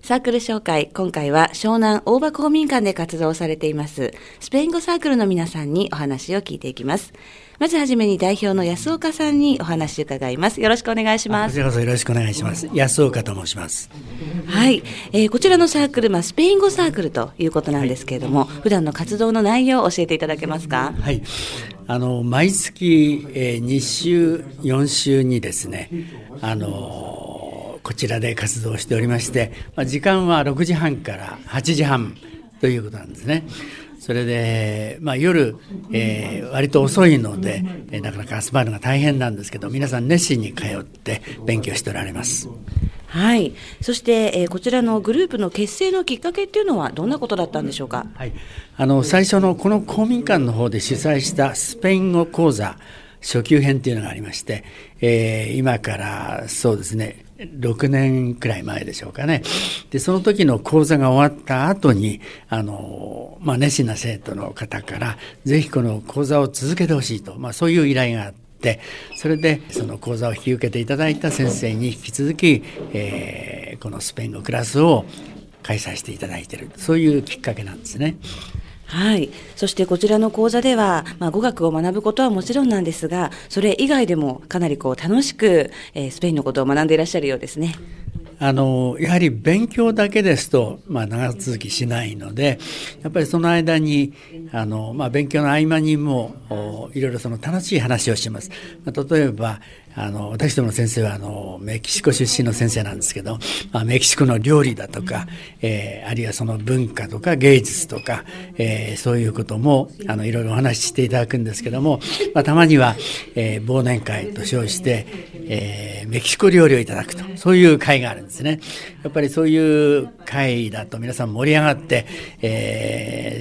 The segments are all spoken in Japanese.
サークル紹介、今回は湘南大場公民館で活動されていますスペイン語サークルの皆さんにお話を聞いていきます。まずはじめに代表の安岡さんにお話を伺います。よろしくお願いします。 こちらこそよろしくお願いします。安岡と申します。 はい、こちらのサークル、スペイン語サークルということなんですけれども、普段の活動の内容を教えていただけますか？ はい、毎月、2週4週にですね、こちらで活動しておりまして、時間は6時半から8時半ということなんですね。それで、夜、割と遅いので、なかなか集まるのが大変なんですけど、皆さん熱心に通って勉強しておられます。 はい、そして、こちらのグループの結成のきっかけっていうのはどんなことだったんでしょうか？ はい、最初のこの公民館の方で主催したスペイン語講座初級編というのがありまして、今からそうですね6年くらい前でしょうかね。でその時の講座が終わった後に熱心な生徒の方からぜひこの講座を続けてほしいと、そういう依頼があって、それでその講座を引き受けていただいた先生に引き続き、このスペイン語クラスを開催していただいている、そういうきっかけなんですね。 はい、そしてこちらの講座では、語学を学ぶことはもちろんなんですが、それ以外でもかなり楽しく、スペインのことを学んでいらっしゃるようですね。 やはり勉強だけですと、長続きしないので、やっぱりその間に勉強の合間にもいろいろその楽しい話をします。例えば私どもの先生はメキシコ出身の先生なんですけど、メキシコの料理だとか、あるいはその文化とか芸術とか、そういうこともいろいろお話ししていただくんですけども、たまには、忘年会と称して、メキシコ料理をいただくと、そういう会があるんですね。やっぱりそういう会だと皆さん盛り上がって、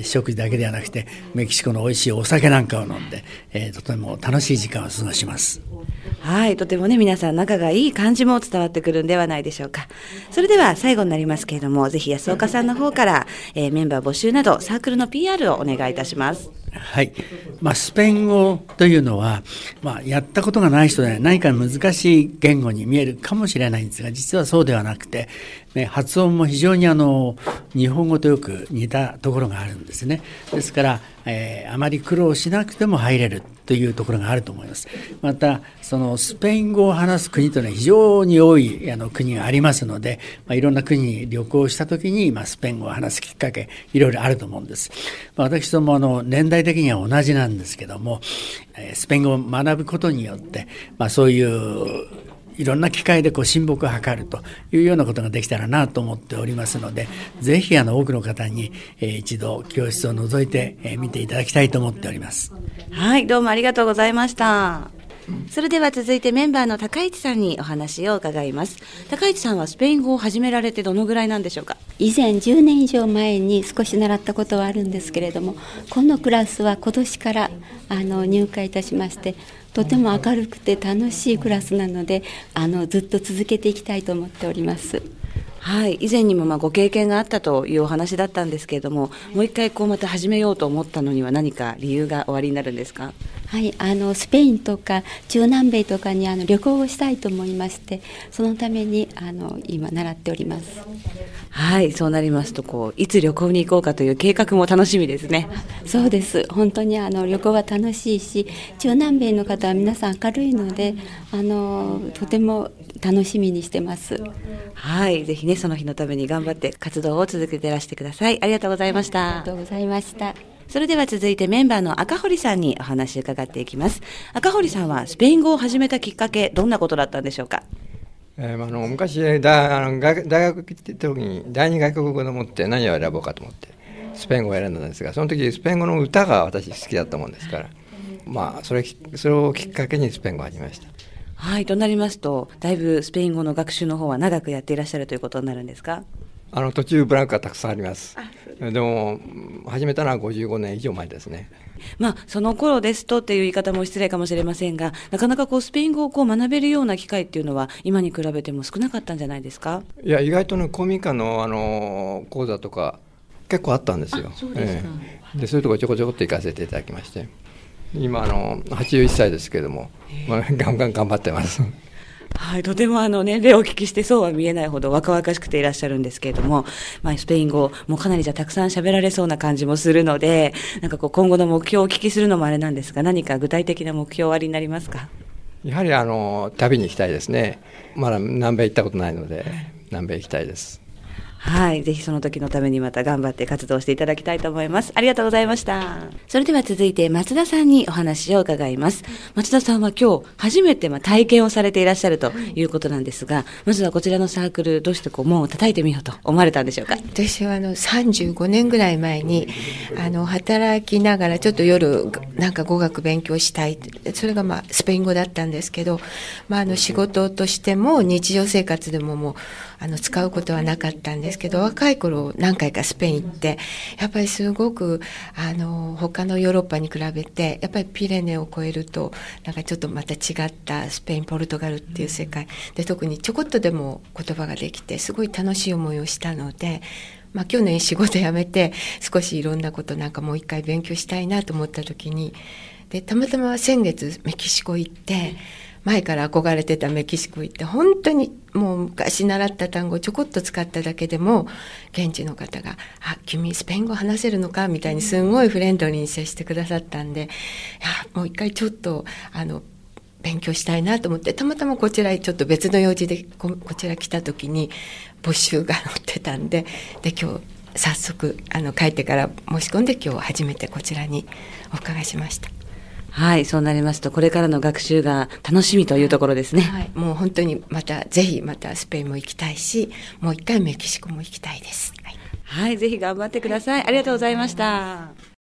食事だけではなくてメキシコの美味しいお酒なんかを飲んで、とても楽しい時間を過ごします。 はい、とてもね皆さん仲がいい感じも伝わってくるんではないでしょうか。それでは最後になりますけれども、ぜひ安岡さんの方から、メンバー募集などサークルの PR をお願いいたします。 はい、スペイン語というのは、やったことがない人で何か難しい言語に見えるかもしれないんですが、実はそうではなくて、発音も非常に日本語とよく似たところがあるんですね。ですから、あまり苦労しなくても入れるというところがあると思います。またそのスペイン語を話す国というのは非常に多い国がありますので、いろんな国に旅行したときに、スペイン語を話すきっかけいろいろあると思うんです。私ども年代的には同じなんですけども、スペイン語を学ぶことによって、そういういろんな機会で親睦を図るというようなことができたらなと思っておりますので、ぜひ多くの方に一度教室を覗いて見ていただきたいと思っております。 はい、どうもありがとうございました。それでは続いてメンバーの高市さんにお話を伺います。高市さんはスペイン語を始められてどのぐらいなんでしょうか？ 以前10年以上前に少し習ったことはあるんですけれども、このクラスは今年から入会いたしまして、とても明るくて楽しいクラスなのでずっと続けていきたいと思っております。 はい、以前にもご経験があったというお話だったんですけれども、もう一回また始めようと思ったのには何か理由がおありになるんですか？ はい、スペインとか中南米とかに旅行をしたいと思いまして、そのために今習っております。 はい、そうなりますといつ旅行に行こうかという計画も楽しみですね。 そうです。本当に旅行は楽しいし、中南米の方は皆さん明るいのでとても楽しみにしてます。 はい、ぜひねその日のために頑張って活動を続けていらしてください。ありがとうございました。 ありがとうございました。 それでは続いてメンバーの赤堀さんにお話を伺っていきます。赤堀さんはスペイン語を始めたきっかけ、どんなことだったんでしょうか？ 昔大学行ってた時に第二外国語でもって何を選ぼうかと思ってスペイン語を選んだんですが、その時スペイン語の歌が私好きだったもんですから、それをきっかけにスペイン語を始めました。 はい、となりますとだいぶスペイン語の学習の方は長くやっていらっしゃるということになるんですか？ 途中ブランクがたくさんあります。でも始めたのは55年以上前ですね。 その頃ですとっていう言い方も失礼かもしれませんが、なかなかスペイン語を学べるような機会っていうのは今に比べても少なかったんじゃないですか？ いや、意外と公民館の講座とか結構あったんですよ。 そうですか。 でそういうところちょこちょこっと行かせていただきまして、今81歳ですけれども、ガンガン頑張ってます。 はい、とても年齢をお聞きしてそうは見えないほど若々しくていらっしゃるんですけれども、スペイン語もかなりじゃたくさん喋られそうな感じもするので、なんか今後の目標をお聞きするのもあれなんですが、何か具体的な目標おありになりますか？ やはり旅に行きたいですね。まだ南米行ったことないので、南米行きたいです。 はい。ぜひその時のためにまた頑張って活動していただきたいと思います。ありがとうございました。それでは続いて松田さんにお話を伺います。松田さんは今日初めて体験をされていらっしゃるということなんですが、まずはこちらのサークル、どうして門を叩いてみようと思われたんでしょうか？ 私は35年ぐらい前に働きながらちょっと夜なんか語学勉強したい。それがスペイン語だったんですけど、仕事としても日常生活でももう使うことはなかったんですけど、若い頃何回かスペイン行って、やっぱりすごく他のヨーロッパに比べてやっぱりピレネを越えるとなんかちょっとまた違ったスペイン、ポルトガルっていう世界で、特にちょこっとでも言葉ができてすごい楽しい思いをしたので、去年仕事辞めて少しいろんなことなんかもう一回勉強したいなと思った時に、でたまたま先月メキシコ行って、前から憧れてたメキシコ行って、本当にもう昔習った単語をちょこっと使っただけでも現地の方が君スペイン語話せるのかみたいにすごいフレンドリーに接してくださったんで、もう一回ちょっと勉強したいなと思って、たまたまこちらへちょっと別の用事でこちら来た時に募集が載ってたんで、今日早速帰ってから申し込んで、今日初めてこちらにお伺いしました。 はい、そうなりますとこれからの学習が楽しみというところですね。 はい、もう本当にぜひまたスペインも行きたいし、もう一回メキシコも行きたいです。 はい、ぜひ頑張ってください。ありがとうございました。